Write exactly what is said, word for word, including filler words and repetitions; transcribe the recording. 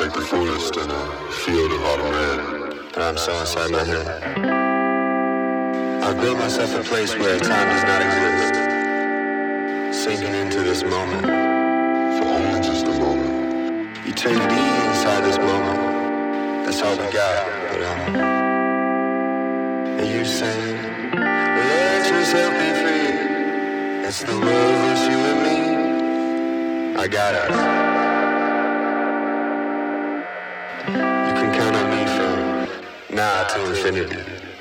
like the forest in a field of autumn red. And I'm so inside my head. I've built myself a place where time does not exist. Sinking into this moment. For only just a moment. Eternity inside this moment. That's all we got, but um. Are you saying, let yourself be free? It's the love of you and me. I got us. You can count on me from now to infinity.